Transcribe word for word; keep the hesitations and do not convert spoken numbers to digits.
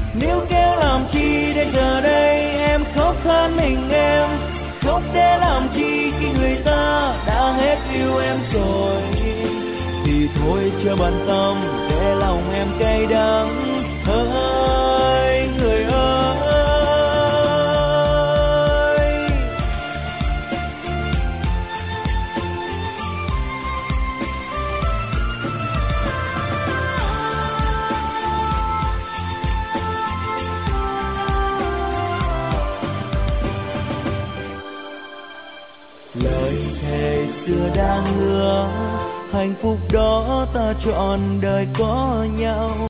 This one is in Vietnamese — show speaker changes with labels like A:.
A: Níu kéo làm chi để giờ đây em khóc than mình em, khóc để làm chi khi người ta đã hết yêu em rồi. Thì thôi cho bận tâm để lòng em cay đắng hỡi người ơi. Lời thề xưa đang hứa hạnh phúc đó ta trọn đời có nhau.